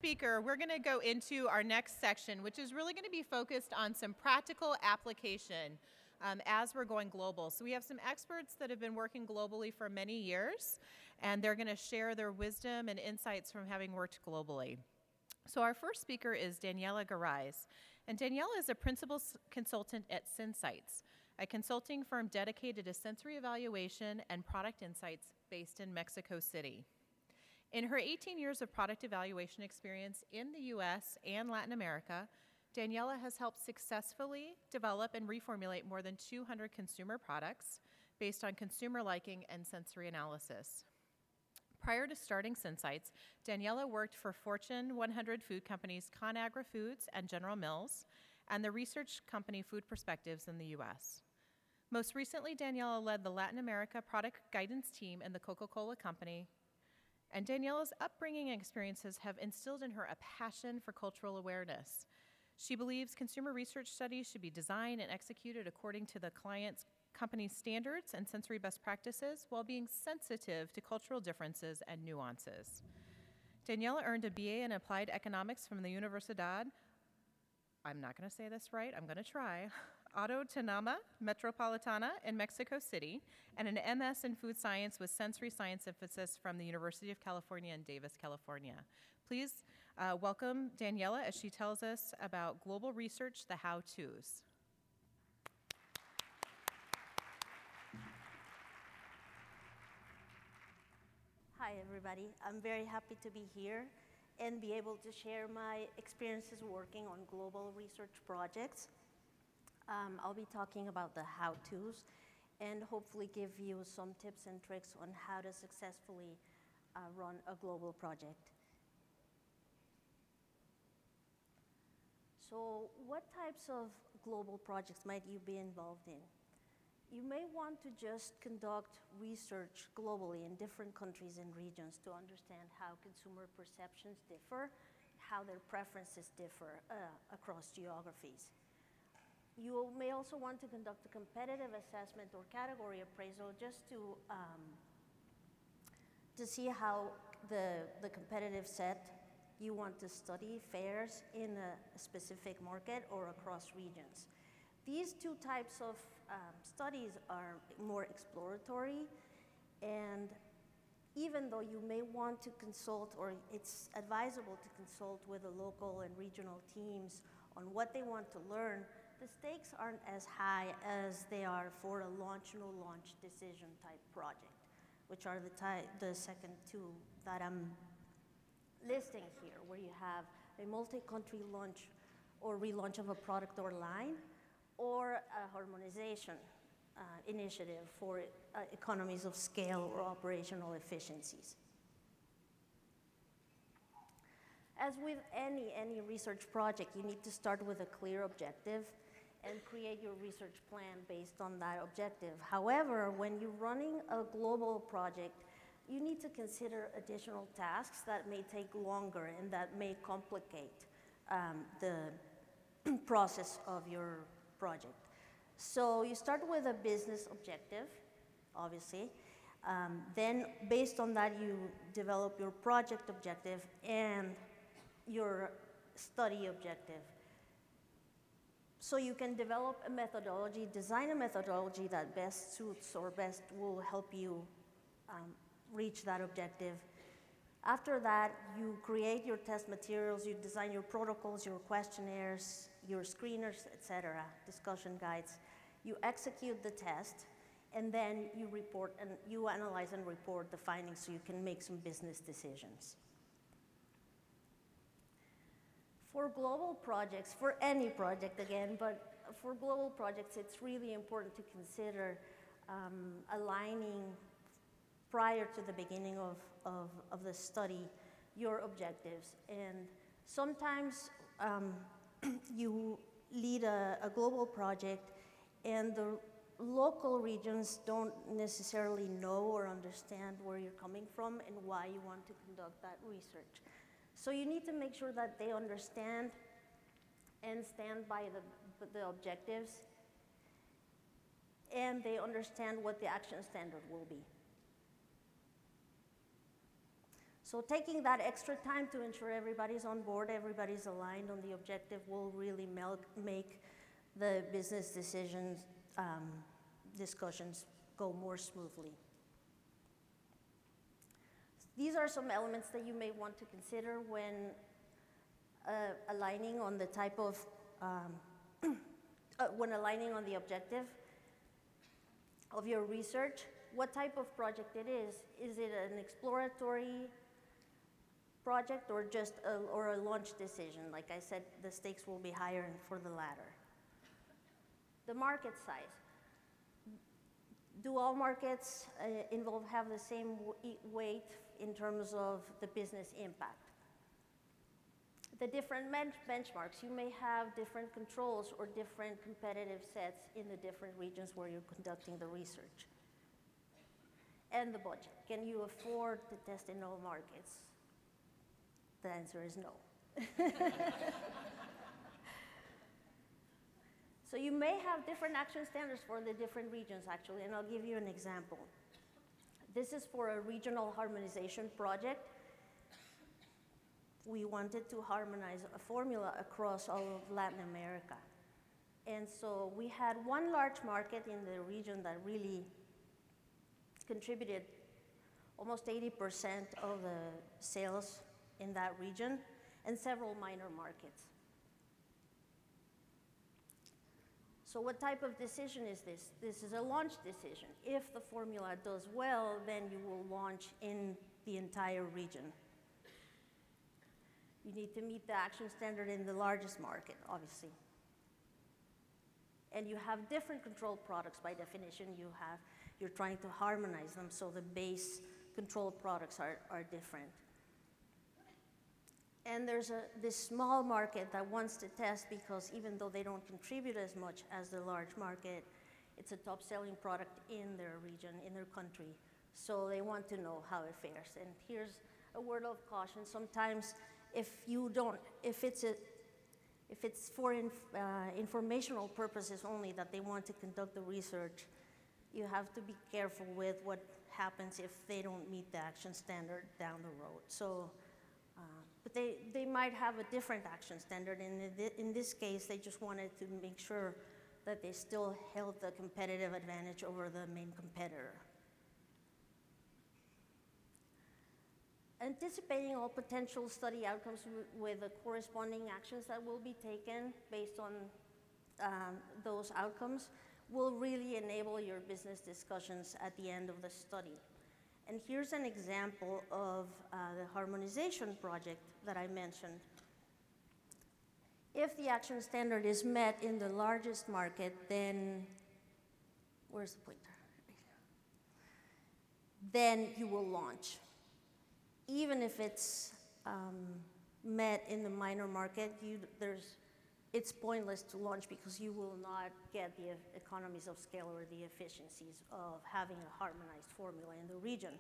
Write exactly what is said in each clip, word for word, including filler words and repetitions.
speaker, we're going to go into our next section, which is really going to be focused on some practical application um, as we're going global. So we have some experts that have been working globally for many years, and they're going to share their wisdom and insights from having worked globally. So our first speaker is Daniela Garay, and Daniela is a principal s- consultant at Synsights, a consulting firm dedicated to sensory evaluation and product insights based in Mexico City. In her eighteen years of product evaluation experience in the U S and Latin America, Daniela has helped successfully develop and reformulate more than two hundred consumer products based on consumer liking and sensory analysis. Prior to starting Synsights, Daniela worked for Fortune one hundred food companies ConAgra Foods and General Mills, and the research company Food Perspectives in the U S. Most recently, Daniela led the Latin America product guidance team in the Coca-Cola Company, and Daniela's upbringing and experiences have instilled in her a passion for cultural awareness. She believes consumer research studies should be designed and executed according to the client's company's standards and sensory best practices while being sensitive to cultural differences and nuances. Daniela earned a B A in Applied Economics from the Universidad, I'm not going to say this right, I'm going to try, Autónoma Metropolitana in Mexico City, and an M S in Food Science with Sensory Science emphasis from the University of California in Davis, California. Please uh, welcome Daniela as she tells us about global research, the how-tos. Hi, everybody. I'm very happy to be here and be able to share my experiences working on global research projects. Um, I'll be talking about the how-tos and hopefully give you some tips and tricks on how to successfully uh, run a global project. So what types of global projects might you be involved in? You may want to just conduct research globally in different countries and regions to understand how consumer perceptions differ, how their preferences differ uh, across geographies. You may also want to conduct a competitive assessment or category appraisal just to, um, to see how the, the competitive set you want to study fares in a specific market or across regions. These two types of um, studies are more exploratory, and even though you may want to consult, or it's advisable to consult with the local and regional teams on what they want to learn, the stakes aren't as high as they are for a launch, no launch decision type project, which are the, ty the second two that I'm listing here, where you have a multi-country launch or relaunch of a product or line, or a harmonization uh, initiative for uh, economies of scale or operational efficiencies. As with any, any research project, you need to start with a clear objective and create your research plan based on that objective. However, when you're running a global project, you need to consider additional tasks that may take longer and that may complicate um, the process of your project. So you start with a business objective, obviously. Um, then based on that, you develop your project objective and your study objective. So you can develop a methodology, design a methodology that best suits or best will help you um, reach that objective. After that, you create your test materials, you design your protocols, your questionnaires, your screeners, et cetera, discussion guides. You execute the test, and then you report and you analyze and report the findings so you can make some business decisions. For global projects, for any project again, but for global projects, it's really important to consider um, aligning prior to the beginning of, of, of the study your objectives. And sometimes um, you lead a, a global project and the local regions don't necessarily know or understand where you're coming from and why you want to conduct that research. So you need to make sure that they understand and stand by the, the objectives, and they understand what the action standard will be. So taking that extra time to ensure everybody's on board, everybody's aligned on the objective will really make the business decisions um, discussions go more smoothly. These are some elements that you may want to consider when uh, aligning on the type of, um, uh, when aligning on the objective of your research. What type of project it is. Is it an exploratory project or just a, or a launch decision? Like I said, the stakes will be higher for the latter. The market size. Do all markets uh, involved have the same weight in terms of the business impact? The different bench benchmarks. You may have different controls or different competitive sets in the different regions where you're conducting the research. And the budget. Can you afford to test in all markets? The answer is no. So you may have different action standards for the different regions, actually, and I'll give you an example. This is for a regional harmonization project. We wanted to harmonize a formula across all of Latin America. And so we had one large market in the region that really contributed almost eighty percent of the sales in that region, and several minor markets. So what type of decision is this? This is a launch decision. If the formula does well, then you will launch in the entire region. You need to meet the action standard in the largest market, obviously. And you have different controlled products by definition. You have, you're trying to harmonize them so the base controlled products are, are different. And there's a, this small market that wants to test because even though they don't contribute as much as the large market, it's a top selling product in their region, in their country. So they want to know how it fares. And here's a word of caution. Sometimes if you don't, if it's a, if it's for inf, uh, informational purposes only that they want to conduct the research, you have to be careful with what happens if they don't meet the action standard down the road. So. Uh, but they, they might have a different action standard, and in, th in this case, they just wanted to make sure that they still held the competitive advantage over the main competitor. Anticipating all potential study outcomes with the corresponding actions that will be taken based on um, those outcomes will really enable your business discussions at the end of the study. And here's an example of uh, the harmonization project that I mentioned. If the action standard is met in the largest market, then, where's the pointer? Then you will launch. Even if it's um, met in the minor market, you, there's, it's pointless to launch because you will not get the economies of scale or the efficiencies of having a harmonized formula in the region.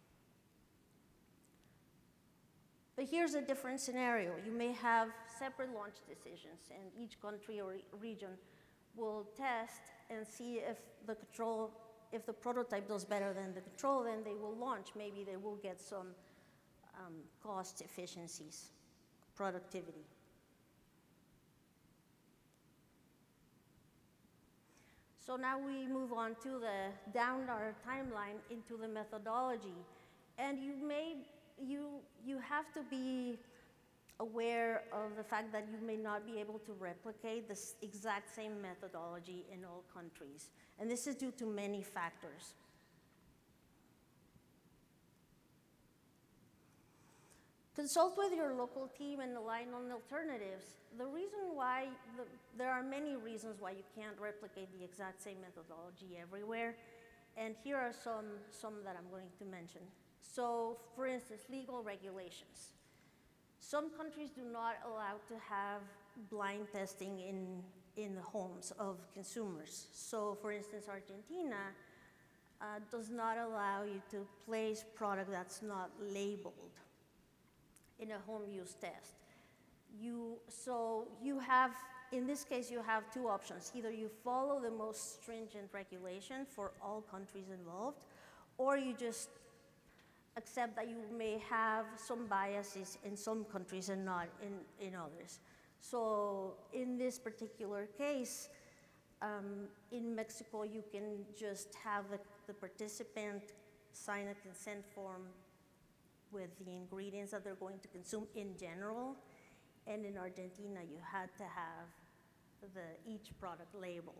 But here's a different scenario. You may have separate launch decisions, and each country or region will test and see if the control, if the prototype does better than the control, then they will launch. Maybe they will get some um, cost efficiencies, productivity. So now we move on to the down our timeline into the methodology. And you may, you, you have to be aware of the fact that you may not be able to replicate this exact same methodology in all countries. And this is due to many factors. Consult with your local team and align on alternatives. The reason why, the, there are many reasons why you can't replicate the exact same methodology everywhere. And here are some, some that I'm going to mention. So, for instance, legal regulations. Some countries do not allow to have blind testing in, in the homes of consumers. So, for instance, Argentina uh, does not allow you to place product that's not labeled in a home use test. You, so you have, in this case, you have two options. Either you follow the most stringent regulation for all countries involved, or you just except that you may have some biases in some countries and not in, in others. So in this particular case, um, in Mexico, you can just have the, the participant sign a consent form with the ingredients that they're going to consume in general. And in Argentina, you had to have the, each product labeled.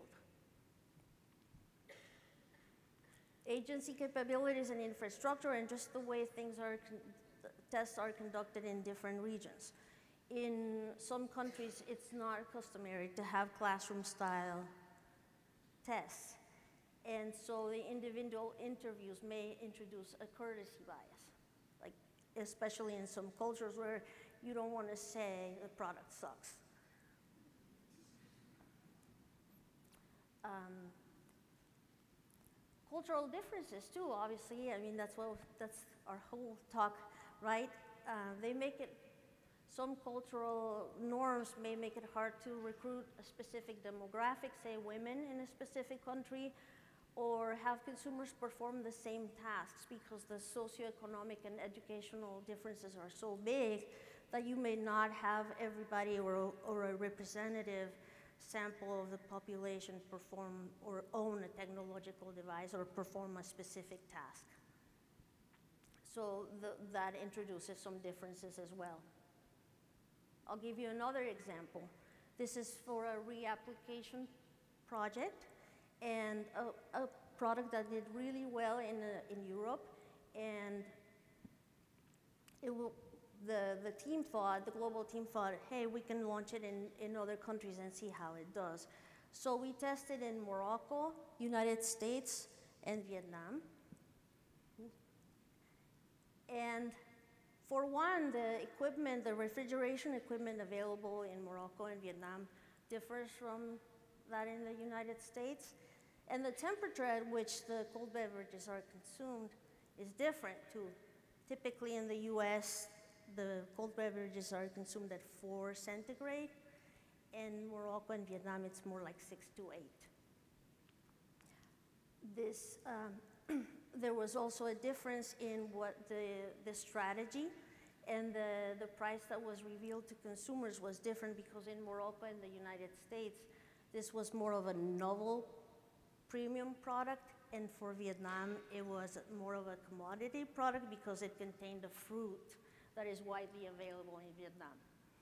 Agency capabilities and infrastructure, and just the way things are, tests are conducted in different regions. In some countries, it's not customary to have classroom style tests. And so the individual interviews may introduce a courtesy bias, like especially in some cultures where you don't want to say the product sucks. Um, cultural differences too, obviously. I mean, that's what that's our whole talk, right? Uh, they make it. Some cultural norms may make it hard to recruit a specific demographic, say women in a specific country, or have consumers perform the same tasks because the socioeconomic and educational differences are so big that you may not have everybody or, or a representative sample of the population perform or own a technological device or perform a specific task. So the, that introduces some differences as well. I'll give you another example. This is for a reapplication project and a, a product that did really well in, uh, in Europe, and it will, the, the team thought, the global team thought, hey, we can launch it in, in other countries and see how it does. So we tested in Morocco, United States, and Vietnam. And for one, the equipment, the refrigeration equipment available in Morocco and Vietnam differs from that in the United States. And the temperature at which the cold beverages are consumed is different too. Typically in the U S, the cold beverages are consumed at four centigrade. In Morocco and Vietnam, it's more like six to eight. This, um, there was also a difference in what the, the strategy and the, the price that was revealed to consumers was different because in Morocco and the United States, this was more of a novel premium product, and for Vietnam, it was more of a commodity product because it contained a fruit that is widely available in Vietnam.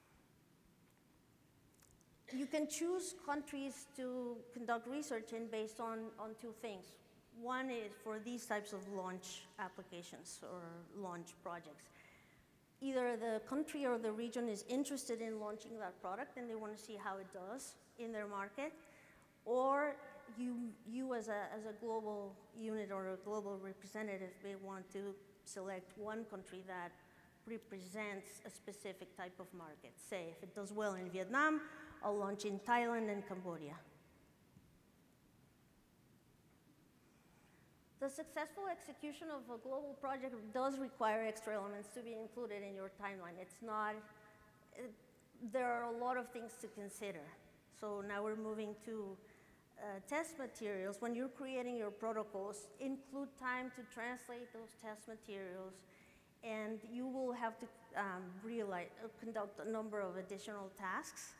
You can choose countries to conduct research in based on, on two things. One is for these types of launch applications or launch projects. Either the country or the region is interested in launching that product and they want to see how it does in their market, or you, you as, a, as a global unit or a global representative may want to select one country that represents a specific type of market. Say, if it does well in Vietnam, I'll launch in Thailand and Cambodia. The successful execution of a global project does require extra elements to be included in your timeline. It's not, it, there are a lot of things to consider. So now we're moving to uh, test materials. When you're creating your protocols, include time to translate those test materials, and you will have to um, realize, uh, conduct a number of additional tasks.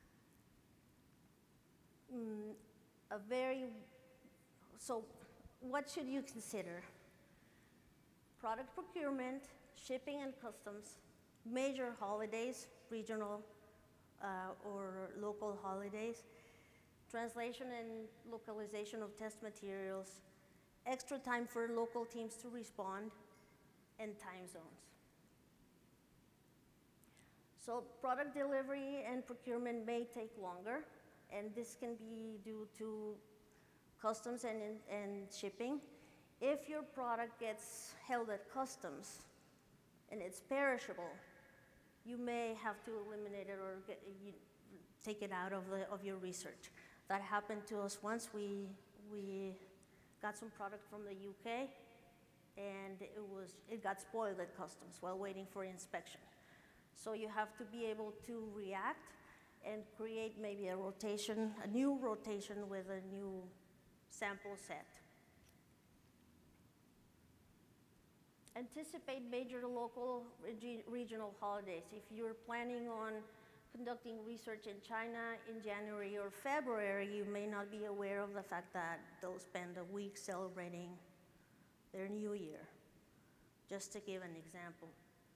Mm, a very, so what should you consider? Product procurement, shipping and customs, major holidays, regional uh, or local holidays, translation and localization of test materials, extra time for local teams to respond, and time zones. So product delivery and procurement may take longer, and this can be due to customs and, and shipping. If your product gets held at customs and it's perishable, you may have to eliminate it or get, you, take it out of, the, of your research. That happened to us once. We, we got some product from the U K, and it, was, it got spoiled at customs while waiting for inspection. So you have to be able to react and create maybe a rotation, a new rotation with a new sample set. Anticipate major local regi regional holidays. If you're planning on conducting research in China in January or February, you may not be aware of the fact that they'll spend a week celebrating their new year, just to give an example.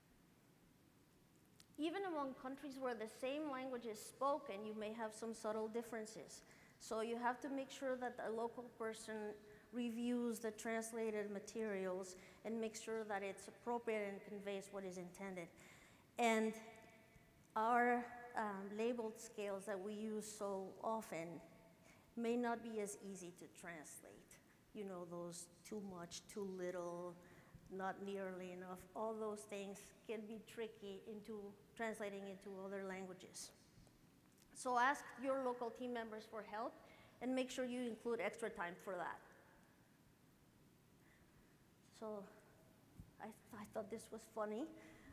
Even among countries where the same language is spoken, you may have some subtle differences. So you have to make sure that a local person reviews the translated materials and makes sure that it's appropriate and conveys what is intended. And our um, labeled scales that we use so often may not be as easy to translate. You know, those too much, too little, not nearly enough, all those things can be tricky into translating into other languages. So ask your local team members for help and make sure you include extra time for that. So I, th I thought this was funny.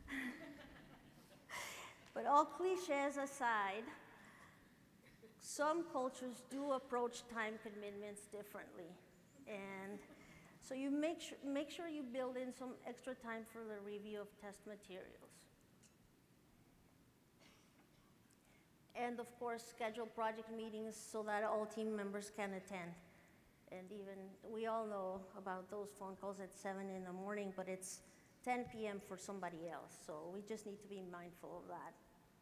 But all cliches aside, some cultures do approach time commitments differently. And so you make, su make sure you build in some extra time for the review of test materials. And of course, schedule project meetings so that all team members can attend. And even, we all know about those phone calls at seven in the morning, but it's ten p m for somebody else. So we just need to be mindful of that.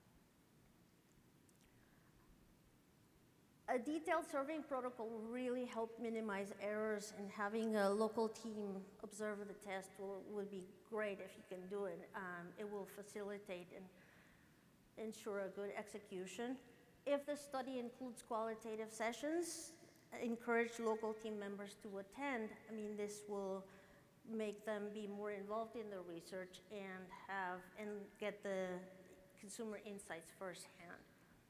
A detailed surveying protocol will really help minimize errors, and having a local team observe the test will, will be great if you can do it. Um, it will facilitate and ensure a good execution. If the study includes qualitative sessions, encourage local team members to attend. I mean, this will make them be more involved in the research and have and get the consumer insights firsthand.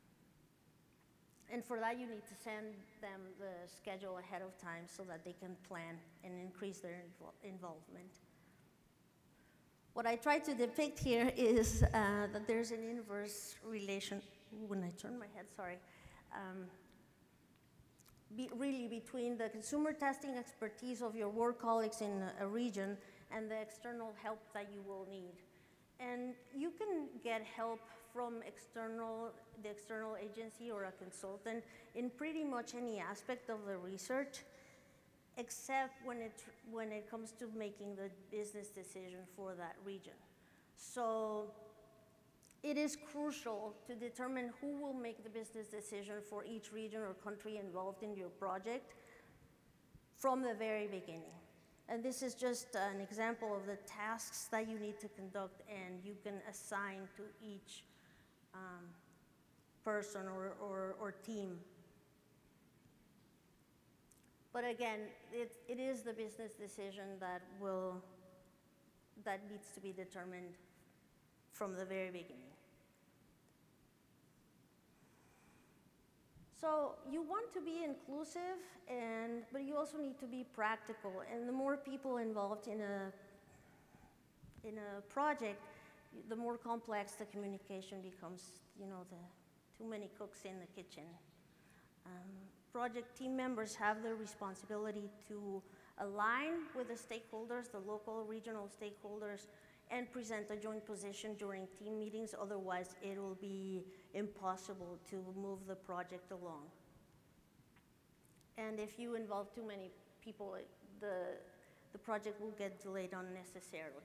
And for that, you need to send them the schedule ahead of time so that they can plan and increase their invol involvement. What I try to depict here is uh, that there's an inverse relation, when I turn my head, sorry, um, be really between the consumer testing expertise of your work colleagues in a, a region and the external help that you will need. And you can get help from external, the external agency or a consultant in pretty much any aspect of the research, except when it, when it comes to making the business decision for that region. So it is crucial to determine who will make the business decision for each region or country involved in your project from the very beginning. And this is just an example of the tasks that you need to conduct and you can assign to each um, person or, or, or team. But again, it, it is the business decision that will, that needs to be determined from the very beginning. So you want to be inclusive, and, but you also need to be practical. And the more people involved in a, in a project, the more complex the communication becomes, you know, the too many cooks in the kitchen. Um, project team members have the responsibility to align with the stakeholders, the local, regional stakeholders, and present a joint position during team meetings. Otherwise, it will be impossible to move the project along. And if you involve too many people, it, the, the project will get delayed unnecessarily.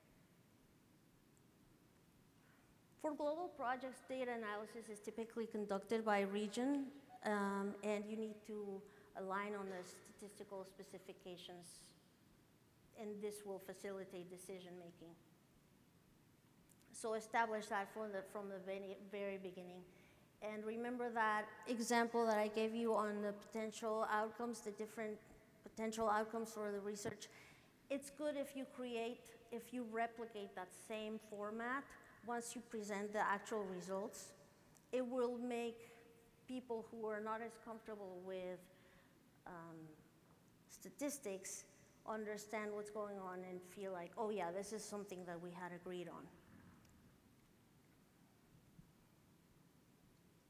For global projects, data analysis is typically conducted by region, um, and you need to align on the statistical specifications, and this will facilitate decision making. So establish that from the, from the very, very beginning. And remember that example that I gave you on the potential outcomes, the different potential outcomes for the research. It's good if you create, if you replicate that same format once you present the actual results. It will make people who are not as comfortable with um, statistics understand what's going on and feel like, oh yeah, this is something that we had agreed on.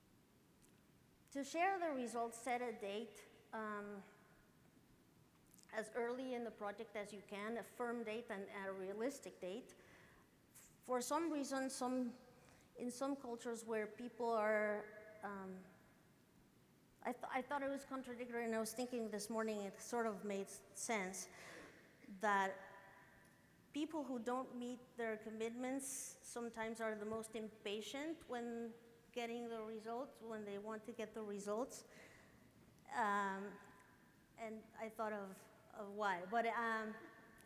To share the results, set a date. Um, as early in the project as you can, a firm date and a realistic date. For some reason, some, in some cultures where people are, um, I, th I thought it was contradictory, and I was thinking this morning it sort of made sense, that people who don't meet their commitments sometimes are the most impatient when getting the results, when they want to get the results. Um, and I thought of, of why. But um,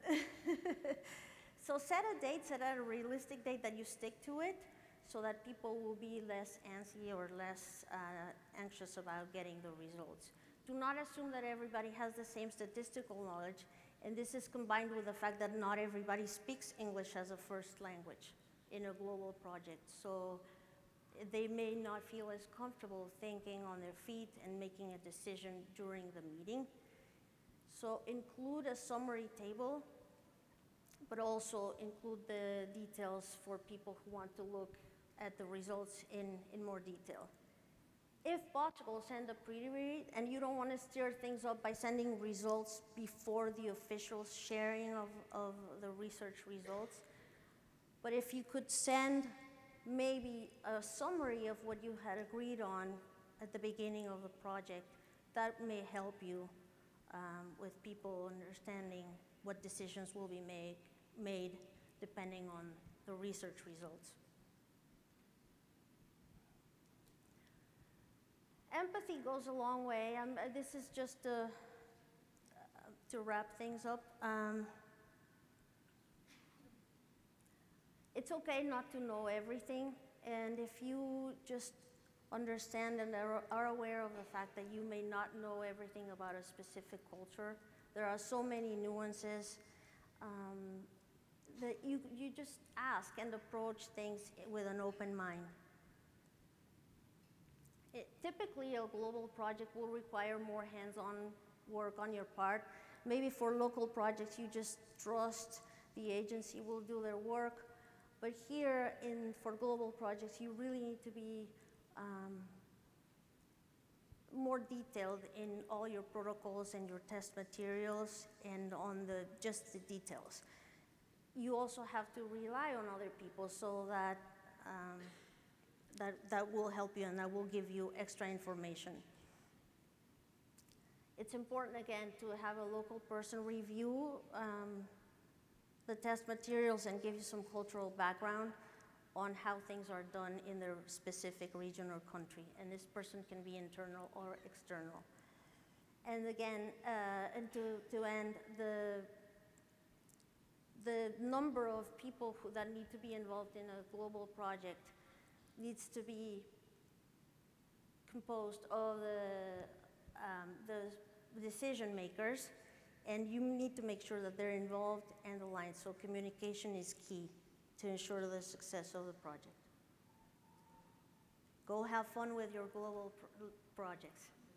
so set a date, set a realistic date that you stick to it, so that people will be less antsy or less uh, anxious about getting the results. Do not assume that everybody has the same statistical knowledge, and this is combined with the fact that not everybody speaks English as a first language in a global project. So they may not feel as comfortable thinking on their feet and making a decision during the meeting. So include a summary table, but also include the details for people who want to look at the results in, in more detail. If possible, send a pre-read, and you don't want to stir things up by sending results before the official sharing of, of the research results. But if you could send maybe a summary of what you had agreed on at the beginning of the project, that may help you um, with people understanding what decisions will be made, made depending on the research results. Empathy goes a long way. Um, this is just to, uh, to wrap things up. Um, it's okay not to know everything, and if you just understand and are, are aware of the fact that you may not know everything about a specific culture, there are so many nuances, um, that you, you just ask and approach things with an open mind. It, typically, a global project will require more hands-on work on your part. Maybe for local projects, you just trust the agency will do their work. But here, in, for global projects, you really need to be um, more detailed in all your protocols and your test materials and on the, just the details. You also have to rely on other people so that um, That, that will help you and that will give you extra information. It's important, again, to have a local person review um, the test materials and give you some cultural background on how things are done in their specific region or country. And this person can be internal or external. And again, uh, and to, to end, the, the number of people who, that need to be involved in a global project needs to be composed of the, um, the decision makers, and you need to make sure that they're involved and aligned. So communication is key to ensure the success of the project. Go have fun with your global pro projects.